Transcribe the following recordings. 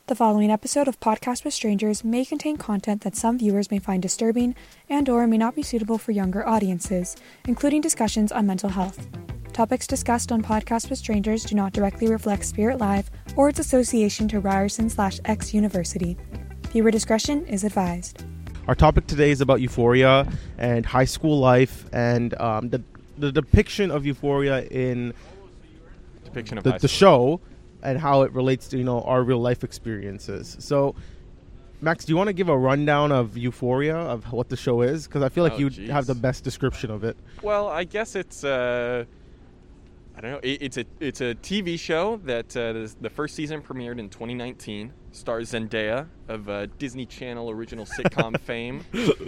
The following episode of Podcast with Strangers may contain content that some viewers may find disturbing and/or may not be suitable for younger audiences, including discussions on mental health. Topics discussed on Podcast with Strangers do not directly reflect Spirit Live or its association to Ryerson/X University. Viewer discretion is advised. Our topic today is about Euphoria and high school life and the depiction of Euphoria in the show and how it relates to, our real life experiences. So, Max, do you want to give a rundown of Euphoria, of what the show is? Because I feel like you have the best description of it. Well, I guess it's I don't know. It's a TV show that the first season premiered in 2019. Stars Zendaya of Disney Channel original sitcom fame,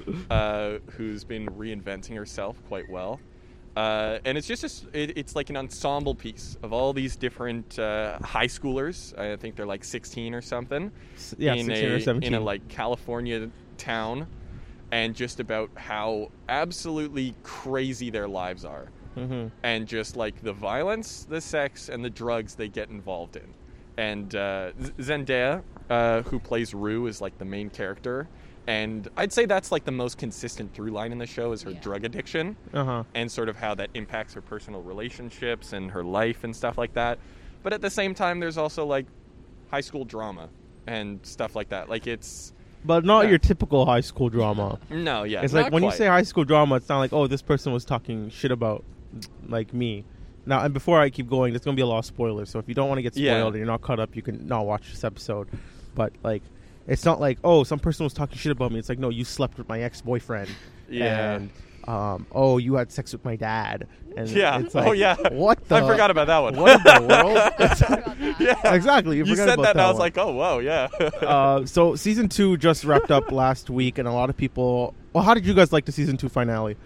who's been reinventing herself quite well. And it's just it's like an ensemble piece of all these different high schoolers. I think they're like 16 or something. Yeah, 16 or 17. In a like California town, and just about how absolutely crazy their lives are. Mm-hmm. And just like the violence, the sex, and the drugs they get involved in. And Zendaya, who plays Rue, is like the main character. And I'd say that's like the most consistent through line in the show is her drug addiction and sort of how that impacts her personal relationships and her life and stuff like that. But at the same time, there's also like high school drama and stuff like that. Like it's... But not your typical high school drama. No, yeah. It's like when you say high school drama, it's not like, oh, this person was talking shit about like me. Now, and before I keep going, there's going to be a lot of spoilers. So if you don't want to get spoiled and you're not caught up, you can not watch this episode. But like... It's not like, oh, some person was talking shit about me. It's like, no, you slept with my ex-boyfriend. Yeah. And, oh, you had sex with my dad. And yeah. It's like, oh, yeah. What the? I forgot about that one. What in the world? Yeah. Exactly. You said that and I was like, oh, whoa, yeah. So season 2 just wrapped up last week, and a lot of people... Well, how did you guys like the season 2 finale?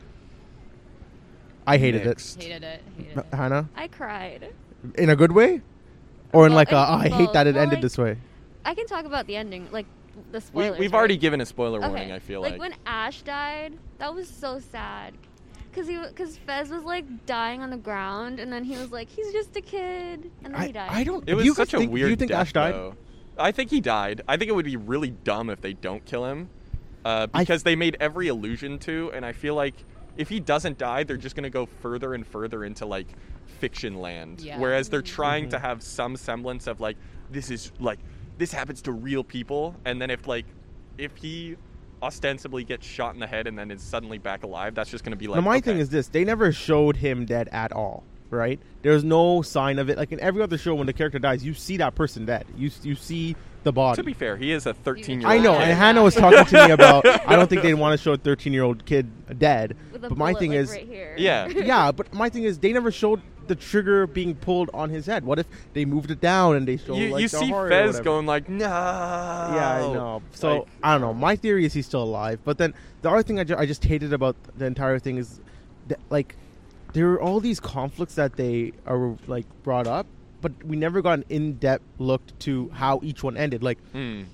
I hated it. Hated it. Hannah? I cried. In a good way? Or in like I hate that it ended this way? I can talk about the ending, like the spoilers. We've already given a spoiler warning, I feel like. Like when Ash died, that was so sad. Because Fez was like dying on the ground, and then he was like, he's just a kid. And then he died. It was such a weird Do you think death, Ash died? Though. I think he died. I think it would be really dumb if they don't kill him. Because they made every allusion to, and I feel like if he doesn't die, they're just going to go further and further into like fiction land. Yeah. Whereas they're trying to have some semblance of like, this happens to real people, and then if he ostensibly gets shot in the head and then is suddenly back alive, that's just going to be like... Now, my thing is this. They never showed him dead at all, right? There's no sign of it. Like in every other show, when the character dies, you see that person dead. You see the body. To be fair, he is a 13-year-old I know, kid. and Hannah was talking to me about, I don't think they'd want to show a 13-year-old kid dead. But my thing is... Right here. Yeah. Yeah, but my thing is, they never showed the trigger being pulled on his head. What if they moved it down and they showed you see Fez going like, no. Yeah, I know. So I don't know. My theory is he's still alive. But then the other thing I just hated about the entire thing is that, like, there are all these conflicts that they are like brought up, but we never got an in-depth look to how each one ended. Like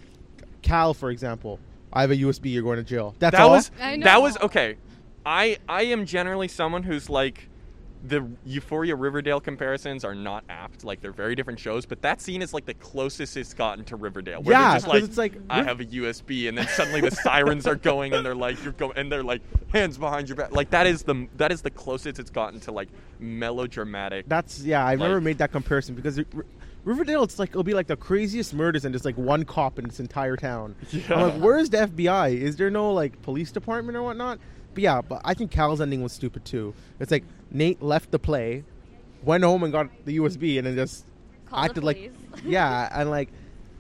Cal, for example, I have a USB. You're going to jail. That was okay. I am generally someone who's like, the Euphoria Riverdale comparisons are not apt. Like, they're very different shows, but that scene is like the closest it's gotten to Riverdale. Where they're just it's like I have a USB, and then suddenly the sirens are going, and they're like, you're going, and they're like, hands behind your back. Like, that is the closest it's gotten to like melodramatic. I've never made that comparison because Riverdale, it's like it'll be like the craziest murders and just like one cop in this entire town. Yeah. I'm like, where's the FBI? Is there no like police department or whatnot? But I think Cal's ending was stupid too. It's like Nate left the play, went home and got the USB, and then just acted like, and like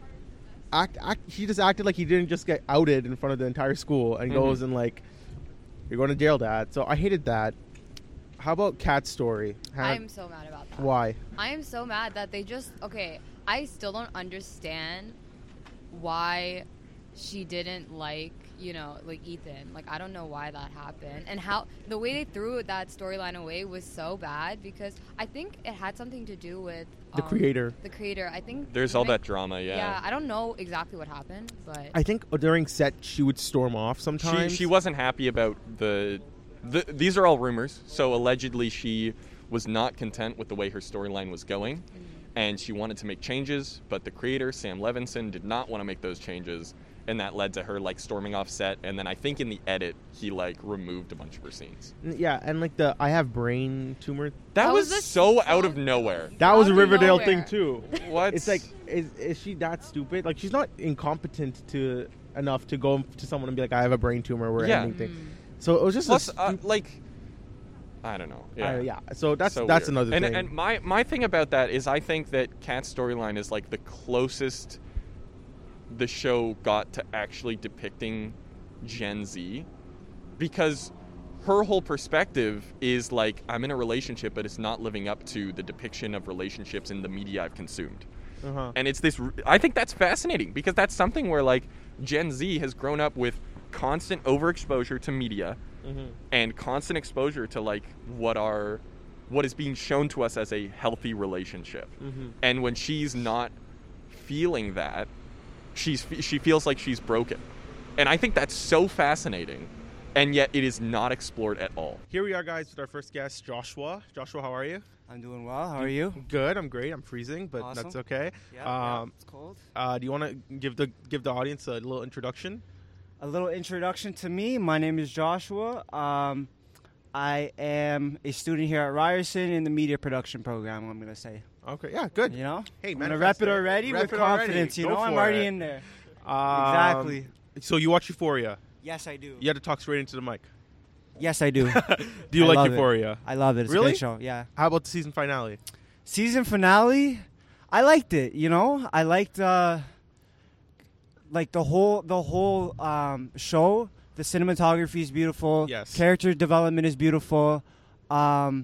he just acted like he didn't just get outed in front of the entire school and goes and like, you're going to jail, Dad. So I hated that. How about Kat's story? I'm so mad about that. Why? I am so mad that they just I still don't understand why she didn't like Ethan. Like, I don't know why that happened. And how the way they threw that storyline away was so bad because I think it had something to do with the creator. The creator. I think there's all that drama, Yeah, I don't know exactly what happened, but I think during set she would storm off sometimes. She wasn't happy about these are all rumors. So allegedly she was not content with the way her storyline was going. and she wanted to make changes, but the creator, Sam Levinson, did not want to make those changes, and that led to her, like, storming off set, and then I think in the edit, he, like, removed a bunch of her scenes. Yeah, and like the I have brain tumor. That was was so out of nowhere. That was a Out of Riverdale nowhere. thing too. What? It's like, is she that stupid? Like, she's not incompetent enough to go to someone and be like, I have a brain tumor. We're Yeah. ending thing. So it was just Plus, like, I don't know. Yeah. yeah. So that's So that's weird. another thing. And my thing about that is I think that Kat's storyline is like the closest the show got to actually depicting Gen Z, because her whole perspective is like, I'm in a relationship, but it's not living up to the depiction of relationships in the media I've consumed. Uh-huh. And it's this, I think that's fascinating, because that's something where, like, Gen Z has grown up with constant overexposure to media and constant exposure to, like, what is being shown to us as a healthy relationship. And when she's not feeling that, she feels like she's broken. And I think that's so fascinating, and yet it is not explored at all. Here we are, guys, with our first guest, Joshua. Joshua, how are you? I'm doing well. How are you? Good. I'm great. I'm freezing, but Awesome. that's okay. Yeah, it's cold. Do you want to give the audience a little introduction? A little introduction to me. My name is Joshua. I am a student here at Ryerson in the media production program, I'm going to say. Okay. Yeah. Good. You know? Hey, I'm going to manifest rep it it. already Rep with it already. confidence. You Go know, I'm for already it. in there. Exactly. So you watch Euphoria? Yes, I do. You had to talk straight into the mic. Yes, I do. Do you I like love it. Euphoria? I love it. It's Really? a great show. Yeah. How about the season finale? Season finale, I liked it. You know, I liked like the whole show. The cinematography is beautiful. Yes. Character development is beautiful. Yeah.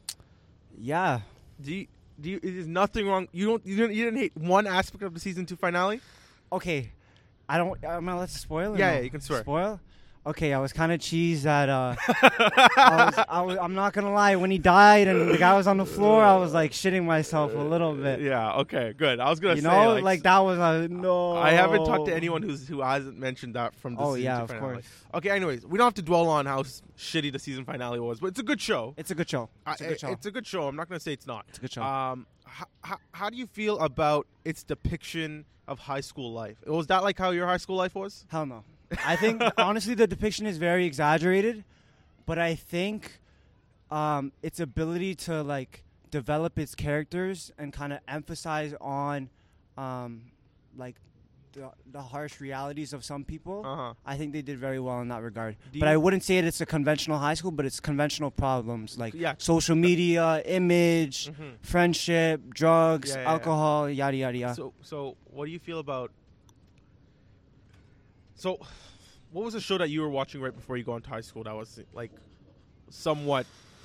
There's nothing wrong. You didn't hate one aspect of the season 2 finale? Okay. I'm gonna let spoil it. Yeah, you can swear. Spoil. Okay, I was kind of cheesed that. I'm not gonna lie. When he died and the guy was on the floor, I was like shitting myself a little bit. Yeah. Okay. Good. I was gonna You say, know, like that was no. I haven't talked to anyone who hasn't mentioned that from the Oh, season yeah, 2 of finale. course. Okay. Anyways, we don't have to dwell on how shitty the season finale was, but it's a good show. It's a good show. It's a good show. It's a good show. I'm not gonna say it's not. It's a good show. How do you feel about its depiction of high school life? Was that like how your high school life was? Hell no. I think honestly the depiction is very exaggerated, but I think its ability to like develop its characters and kind of emphasize on like the harsh realities of some people. Uh-huh. I think they did very well in that regard. Do But you- I wouldn't say it's a conventional high school, but it's conventional problems like Yeah. social media, image, friendship, drugs, Yeah, yeah, yeah. alcohol, yada yada yada. So what do you feel about? So, what was the show that you were watching right before you go into high school that was like somewhat,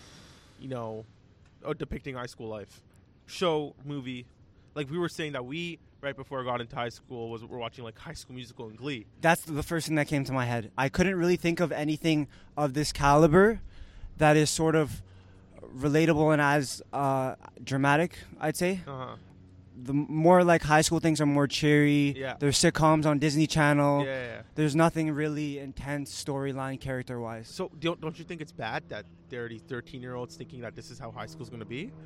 depicting high school life? Show, movie, like we were saying that we right before I got into high school we're watching like High School Musical and Glee. That's the first thing that came to my head. I couldn't really think of anything of this caliber that is sort of relatable and as dramatic, I'd say. Uh-huh. The more like high school things are more cheery. Yeah. There's sitcoms on Disney Channel. Yeah. There's nothing really intense storyline character-wise. So don't you think it's bad that there are these 13-year-olds thinking that this is how high school's going to be?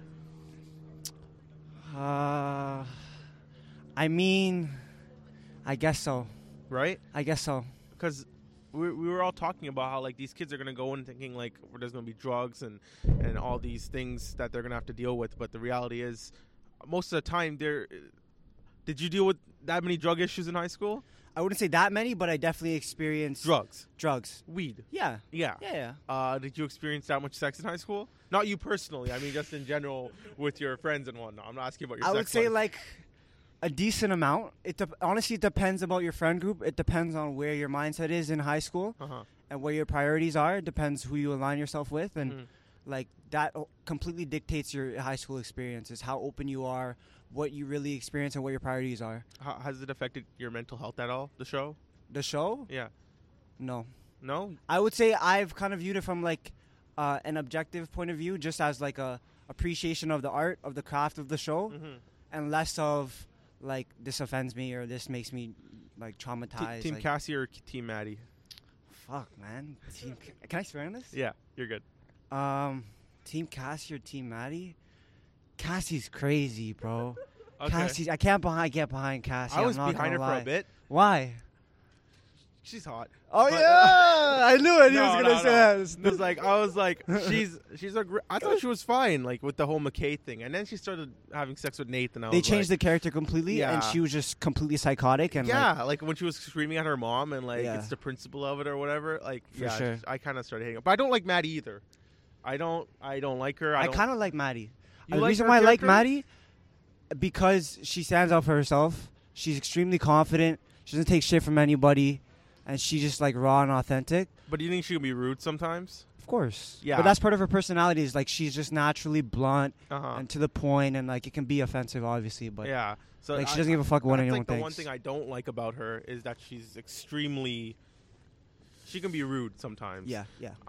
I mean, I guess so. Right? I guess so. Because we were all talking about how like these kids are going to go in thinking like there's going to be drugs and all these things that they're going to have to deal with. But the reality is most of the time did you deal with that many drug issues in high school? I wouldn't say that many, but I definitely experienced drugs. Weed. Yeah. Yeah. Yeah. Did you experience that much sex in high school? Not you personally. I mean, just in general with your friends and whatnot. I'm not asking about your I sex would say life. like a decent amount. Honestly, it depends about your friend group. It depends on where your mindset is in high school and where your priorities are. It depends who you align yourself with. And like that completely dictates your high school experiences, how open you are, what you really experience, and what your priorities are. Has it affected your mental health at all, the show? The show? Yeah. No. No? I would say I've kind of viewed it from like an objective point of view, just as like a appreciation of the art, of the craft of the show, and less of like this offends me or this makes me like traumatized. Team like, Cassie or Team Maddie? Fuck, man. Can I swear on this? Yeah, you're good. Team Cassie or Team Maddie? Cassie's crazy, bro. Okay. Cassie, I can't get behind Cassie. I was I'm not behind her gonna for lie. a bit. Why? She's hot. Oh But- yeah, I knew it. He was gonna say that. It's like I was like, she's a. I thought she was fine, like with the whole McKay thing, and then she started having sex with Nathan. They changed the character completely, and Yeah. she was just completely psychotic. And like when she was screaming at her mom, and like Yeah. it's the principal of it or whatever. Like, For sure. I kind of started hating her, but I don't like Maddie either. I don't like her. I don't- kind of like Maddie. You The like reason her why I like character? Maddie, because she stands up for herself. She's extremely confident. She doesn't take shit from anybody, and she's just like raw and authentic. But do you think she can be rude sometimes? Of course. Yeah. But that's part of her personality. Is like she's just naturally blunt Uh-huh. and to the point, and like it can be offensive, obviously. But Yeah. So like she doesn't give a fuck what that's anyone like the thinks. one thing I don't like about her is that she's extremely. She can be rude sometimes. yeah.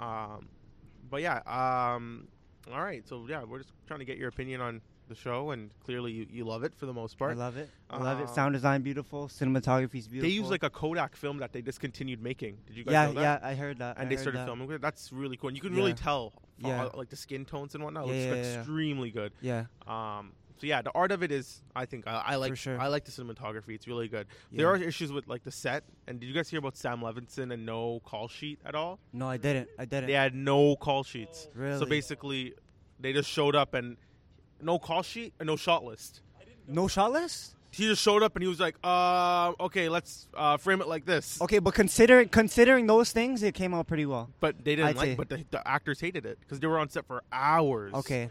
But yeah. All right. So yeah, we're just trying to get your opinion on the show, and clearly you love it for the most I part. love it. I love it. Um, Sound design beautiful. Cinematography's beautiful. They use like a Kodak film that they discontinued making. Did you guys yeah, know that? yeah. I heard that. And I they heard started that. filming with it. That's really cool. And you can Yeah. really tell, Yeah. like the skin tones and whatnot. Yeah, It looks yeah, yeah. extremely good. Yeah. So yeah, the art of it is, I think, I like. For sure. I like the cinematography. It's really good. Yeah. There are issues with like the set. And did you guys hear about Sam Levinson and no call sheet at all? No, I didn't. They had no call sheets. Really? So basically, they just showed up and no call sheet and no shot list. No shot list? He just showed up and he was like, okay, let's frame it like this. Okay, but considering those things, it came out pretty well. But they didn't I'd say. but the actors hated it because they were on set for hours. Okay.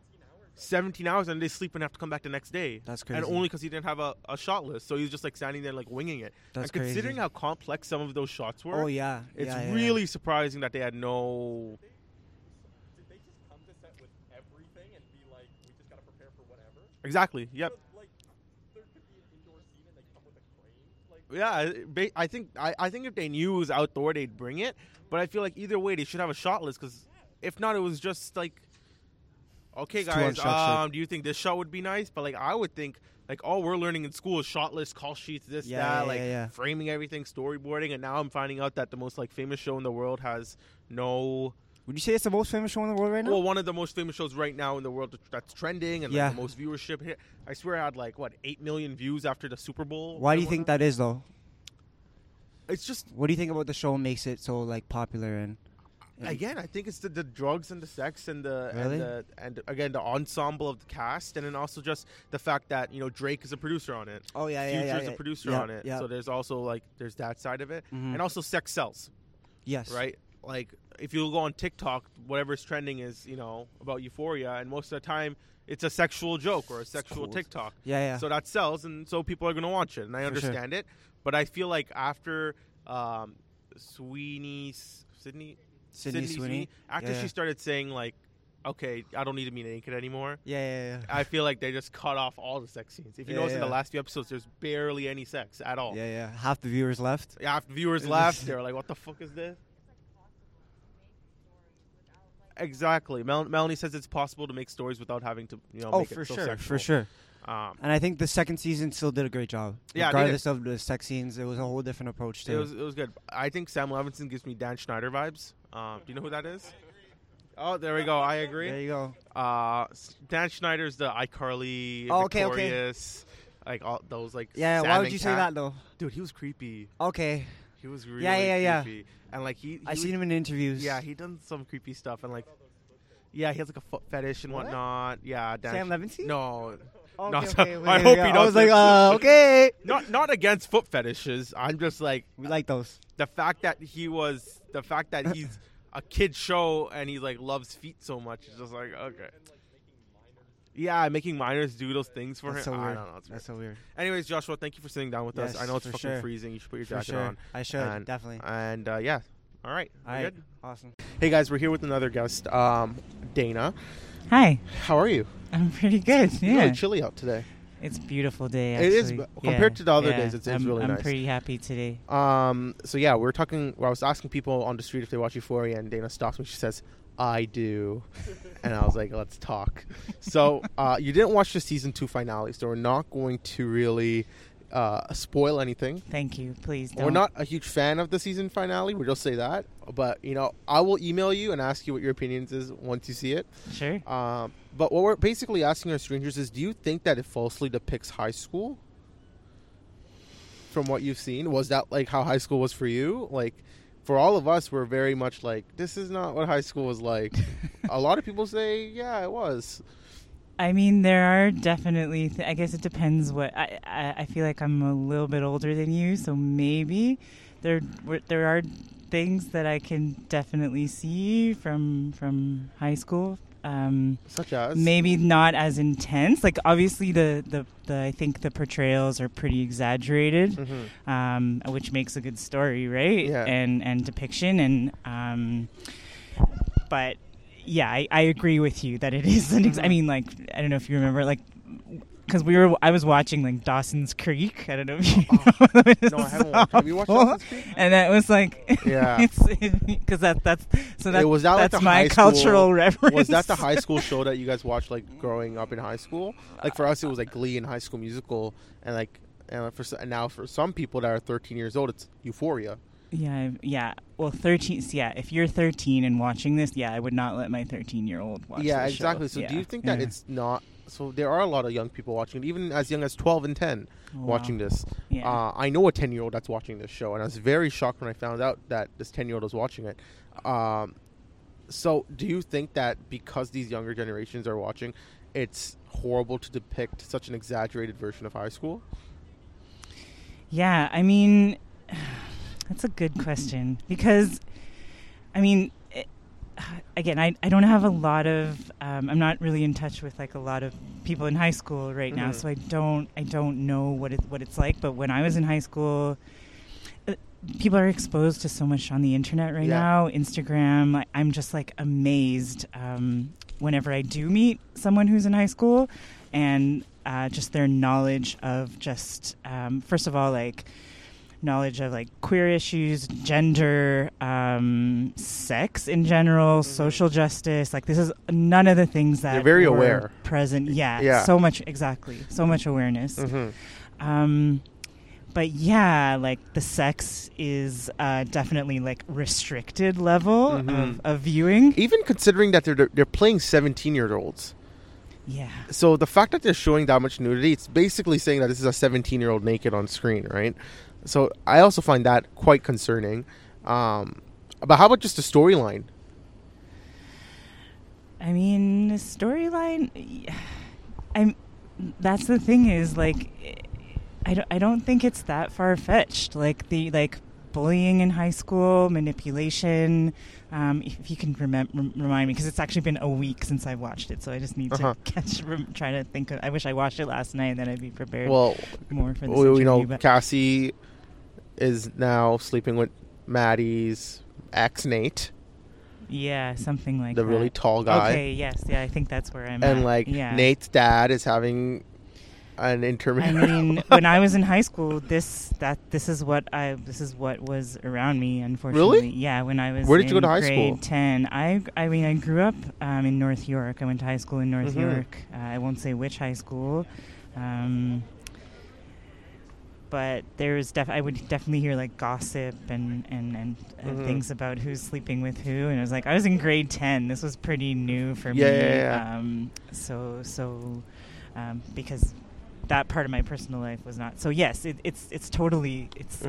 17 hours and they sleep and have to come back the next day. That's crazy. And only because he didn't have a shot list. So he was just like standing there like winging it. That's and considering crazy. how complex some of those shots were, Oh yeah. it's Yeah, yeah, really surprising that they had no. Did they just come to set with everything and be like, we just got to prepare for whatever? Exactly. Yep. But, like, there could be an indoor scene and they come with a crane. Like, Yeah, I think if they knew it was outdoor, they'd bring it. But I feel like either way, they should have a shot list because if not, it was just like, okay, It's too guys, unstructured. do you think this shot would be nice? But like, I would think like all we're learning in school is shot list, call sheets, this, Yeah, that, yeah, like yeah. framing everything, storyboarding, and now I'm finding out that the most like famous show in the world has no. Would you say it's the most famous show in the world right now? Well, one of the most famous shows right now in the world that's trending and Yeah. like the most viewership hit. I swear, I had like 8 million views after the Super Bowl. Why do and you think whatnot. that is though? It's just. What do you think about the show makes it so like popular and Again, I think it's the drugs and the sex and the Really? and again the ensemble of the cast, and then also just the fact that Drake is a producer on it. Oh yeah, Future's a producer yeah, on it. yeah. So there's also like there's that side of it, Mhm. and also sex sells, Yes. right? Like if you go on TikTok, whatever's trending is about Euphoria, and most of the time it's a sexual joke or a sexual cool. TikTok. Yeah, yeah. So that sells, and so people are going to watch it, and I For sure. understand it. But I feel like after Sydney Sweeney, after Yeah. she started saying like, "Okay, I don't need to be naked anymore," yeah. I feel like they just cut off all the sex scenes. If you Yeah, notice in the yeah. last few episodes, there's barely any sex at all. Yeah. Half the viewers left. Yeah, after viewers left, they were like, "What the fuck is this?" Exactly. Melanie says it's possible to make stories without having to, Oh, make for it so sure, sexual. for sure. Um, And I think the second season still did a great job. Yeah, it did. regardless of the sex scenes, it was a whole different approach to it was good. I think Sam Levinson gives me Dan Schneider vibes. Do you know who that is? Oh, there we go. I agree. There you go. Dan Schneider's the iCarly, Oh, okay, Victorious, like all those like. Yeah, why salmon would you say cat. that though? Dude, he was creepy. Okay, He was really Yeah. creepy. And like he I seen him in interviews. Yeah, he done some creepy stuff and like. Yeah, he has like a foot fetish and What? whatnot. Yeah, Dan Sam Levinson? No, Okay, No, okay, I okay, hope yeah. he I was doesn't. like, okay. not against foot fetishes. I'm just like We like those. the fact that he's a kid show and he like loves feet so much. It's just like okay. Yeah, making minors do those things for That's him. so I weird. don't know. It's weird. That's so weird. Anyways, Joshua, thank you for sitting down with us. Yes, I know it's for fucking sure. freezing. You should put your For jacket sure. on. I should, And- definitely. And yeah, all right. All We're right. good. Awesome. Hey guys, we're here with another guest, Dana. Hi, How are you? I'm pretty good. It's Yeah, really chilly out today. it's a beautiful day. It Actually. is, but compared to the other yeah. days, it's I'm, really I'm nice. pretty happy today. So yeah, we're talking. I was asking people on the street if they watch Euphoria, and Dana stops me. She says, "I do," and I was like, "Let's talk." So you didn't watch the season 2 finale, so we're not going to really spoil anything. Thank you. Please don't. We're not a huge fan of the season finale. We'll just say that. But I will email you and ask you what your opinions is once you see it. Sure. But what we're basically asking our strangers is, do you think that it falsely depicts high school? From what you've seen, was that like how high school was for you? Like, for all of us, we're very much like, this is not what high school was like. A lot of people say, yeah, it was. I mean, there are definitely. I guess it depends. What I feel like I'm a little bit older than you, so maybe there are things that I can definitely see from high school. Such as? Maybe not as intense. Like, obviously, the I think the portrayals are pretty exaggerated, which makes a good story, right? Yeah. And depiction, and but yeah, I agree with you that it is an. I mean, like, I don't know if you remember, like, because I was watching like Dawson's Creek. I don't know if you know. No, I haven't watched. Have you watched Dawson's Creek? And that was like, yeah, because that's was that like that's the my high school, cultural reference. Was that the high school show that you guys watched like growing up in high school? Like for us, it was like Glee and High School Musical, and like and now for some people that are 13 years old, it's Euphoria. Yeah. Well, 13. Yeah, if you're 13 and watching this, yeah, I would not let my 13-year-old watch. Yeah, this exactly. show. So do you think that it's not? So there are a lot of young people watching it, even as young as 12 and 10 watching this. Yeah. I know a 10-year-old that's watching this show, and I was very shocked when I found out that this 10-year-old was watching it. So do you think that because these younger generations are watching, it's horrible to depict such an exaggerated version of high school? Yeah, I mean, that's a good question because, I mean, again, I don't have a lot of. I'm not really in touch with like a lot of people in high school right now, so I don't know what it's like. But when I was in high school, people are exposed to so much on the internet right now. Instagram. I'm just like amazed whenever I do meet someone who's in high school, and just their knowledge of just first of all like. Knowledge of like queer issues, gender, sex in general, social justice. Like this is none of the things that they're very were aware present. Yeah, so much so much awareness. But yeah, like the sex is definitely like restricted level of viewing. Even considering that they're playing 17-year-olds. Yeah. So the fact that they're showing that much nudity, it's basically saying that this is a 17-year-old naked on screen, right? So I also find that quite concerning. But how about just the storyline? I mean, the storyline. That's the thing is like, I don't think it's that far fetched. Like the bullying in high school, manipulation. If you can remind me, because it's actually been a week since I watched it, so I just need to try to think. I wish I watched it last night, then I'd be prepared. Well, more for this interview. You know, Cassie is now sleeping with Maddie's ex, Nate. Yeah, something like the that. The really tall guy. Okay, yes, yeah, I think that's where I'm at. And like Nate's dad is having an intermittent. I mean, when I was in high school, this is what was around me. Unfortunately, really? Yeah. When I was where did you go to high grade school? 10, I mean, I grew up in North York. I went to high school in North York. I won't say which high school, but there's I would definitely hear like gossip and things about who's sleeping with who, and it was like I was in grade 10. This was pretty new for me. Yeah. Because that part of my personal life was not. So yes, it's totally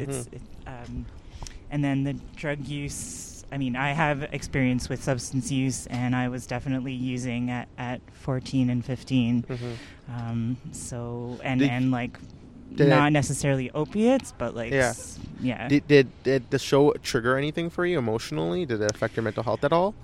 and then the drug use. I mean, I have experience with substance use, and I was definitely using at 14 and 15. So and like not necessarily opiates, but like yeah. Did the show trigger anything for you emotionally? Did it affect your mental health at all?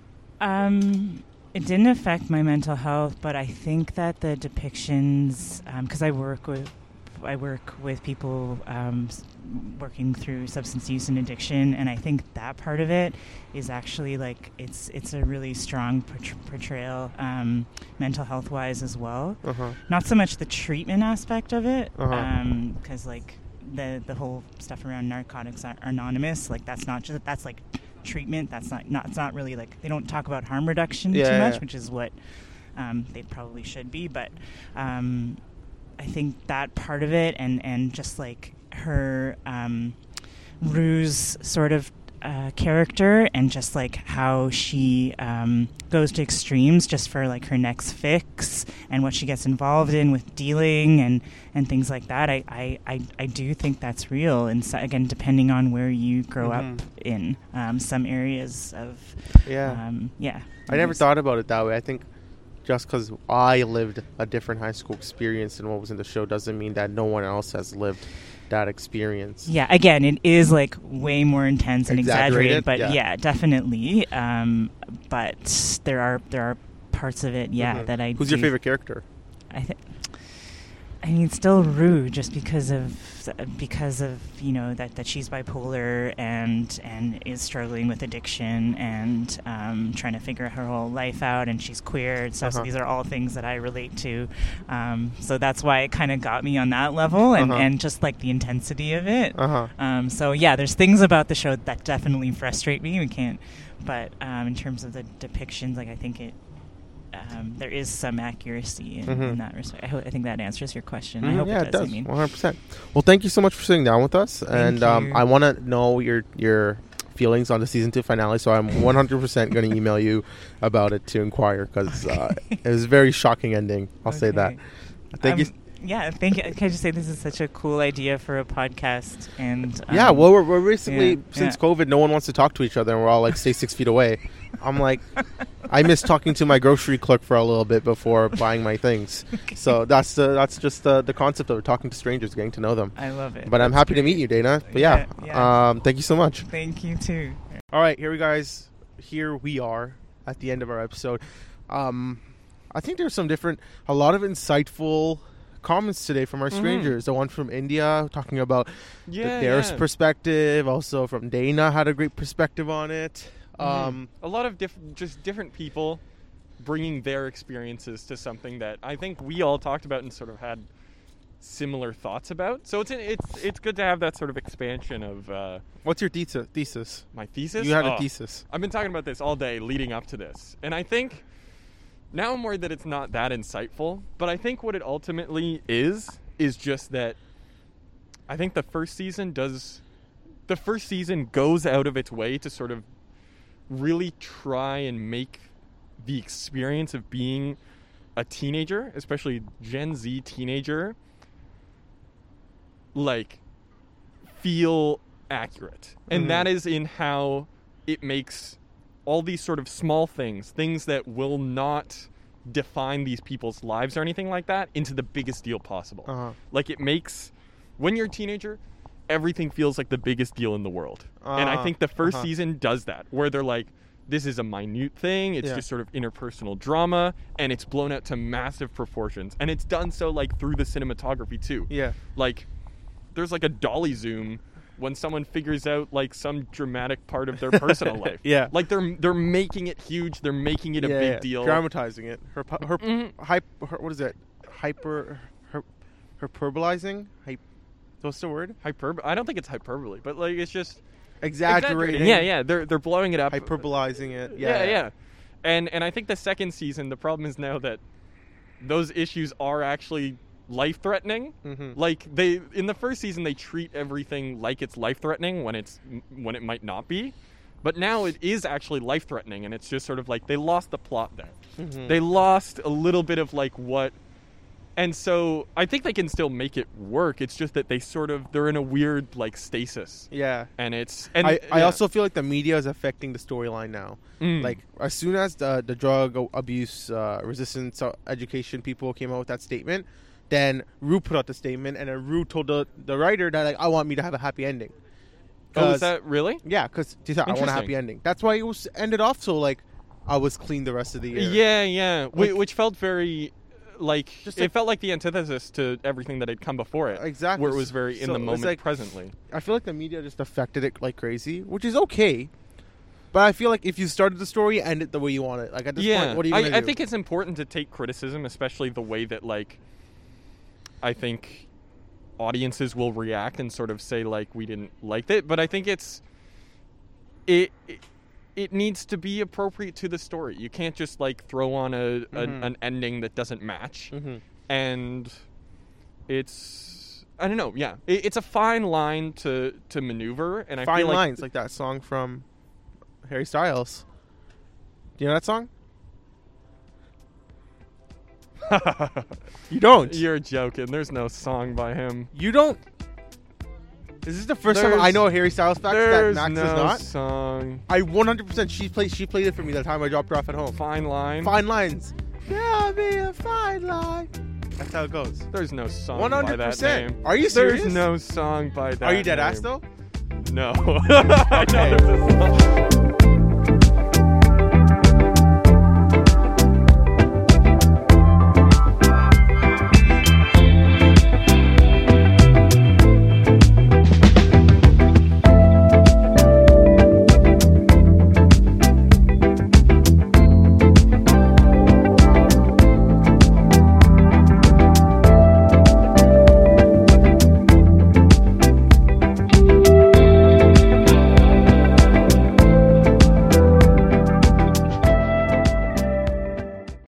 It didn't affect my mental health, but I think that the depictions, because I work with people working through substance use and addiction, and I think that part of it is actually like it's a really strong portrayal, mental health wise as well. Not so much the treatment aspect of it, because like the whole stuff around Narcotics Anonymous, like that's like treatment. That's it's not really like they don't talk about harm reduction too much, which is what they probably should be. But I think that part of it and just like her ruse sort of character, and just like how she goes to extremes just for like her next fix, and what she gets involved in with dealing and things like that. I do think that's real, and so, again, depending on where you grow up in some areas of I never thought about it that way. I think just because I lived a different high school experience than what was in the show doesn't mean that no one else has lived that experience. Yeah, again, it is like way more intense and exaggerated, but yeah. Definitely. But there are parts of it, that I. Who's your favorite character? I mean, still Rue, just because of that she's bipolar and is struggling with addiction and trying to figure her whole life out, and she's queer and stuff. So these are all things that I relate to. So that's why it kind of got me on that level, and just like the intensity of it. So yeah, there's things about the show that definitely frustrate me. We can't, but in terms of the depictions, like I think it. There is some accuracy in that respect. I think that answers your question. I hope it does. 100%. Well, thank you so much for sitting down with us. Thank you. I want to know your feelings on the season 2 finale, so I'm 100% going to email you about it to inquire, because it was a very shocking ending. I'll say that. Thank you. Yeah, thank you. Can I just say this is such a cool idea for a podcast? And well, we're basically, since COVID, no one wants to talk to each other, and we're all like, stay 6 feet away. I'm like, I miss talking to my grocery clerk for a little bit before buying my things. Okay. So that's just the concept of talking to strangers, getting to know them. I love it. But I'm happy to meet you, Dana. But thank you so much. Thank you too. All right, here we are at the end of our episode. I think there's a lot of insightful comments today from our strangers. The one from India talking about their perspective. Also from Dana had a great perspective on it. A lot of different people bringing their experiences to something that I think we all talked about and sort of had similar thoughts about. So it's good to have that sort of expansion of. What's your thesis? My thesis? You had a thesis. I've been talking about this all day leading up to this, and I think now I'm worried that it's not that insightful. But I think what it ultimately is just that I think the first season goes out of its way to sort of really try and make the experience of being a teenager, especially Gen Z teenager, like feel accurate. And that is in how it makes all these sort of small things that will not define these people's lives or anything like that, into the biggest deal possible. Like it makes, when you're a teenager, everything feels like the biggest deal in the world. And I think the first season does that, where they're like, this is a minute thing, it's just sort of interpersonal drama, and it's blown out to massive proportions. And it's done so like through the cinematography too. Yeah. Like there's like a dolly zoom when someone figures out like some dramatic part of their personal life. Yeah. Like they're making it huge, they're making it a big deal. Dramatizing it. What is it? Hyperbolizing? What's the word? I don't think it's hyperbole, but like it's just exaggerating. Yeah. They're blowing it up. Hyperbolizing it. Yeah. And I think the second season, the problem is now that those issues are actually life-threatening. Like in the first season, they treat everything like it's life-threatening when it might not be. But now it is actually life-threatening, and it's just sort of like they lost the plot there. They lost a little bit of like what. And so I think they can still make it work. It's just that they're in a weird like stasis. Yeah. And I also feel like the media is affecting the storyline now. Like as soon as the drug abuse resistance education people came out with that statement, then Rue put out the statement, and then Rue told the writer that like, I want me to have a happy ending. Oh, is that really? Yeah, because I want a happy ending. That's why it was ended off so like I was clean the rest of the year. Yeah. Like, which felt very. It felt like the antithesis to everything that had come before it. Exactly. Where it was very in the moment presently. I feel like the media just affected it like crazy, which is okay. But I feel like if you started the story, end it the way you want it. Like at this point, what are you going to do? I think it's important to take criticism, especially the way that like I think audiences will react and sort of say like we didn't like it. But I think it needs to be appropriate to the story. You can't just like throw on an ending that doesn't match. And it's I don't know. Yeah, it's a fine line to maneuver, and I Fine feel like lines, like that song from Harry Styles. Do you know that song? You don't. You're joking. There's no song by him. You don't. Is this the first time I know a Harry Styles fact that There's Max no does not? song. I 100%. She played it for me that time I dropped her off at home. Fine line. Fine lines. There'll be a fine line. That's how it goes. There's no song by that 100%. name. Are you serious? There's no song by that Are you dead name. ass though? No. I know there's a song.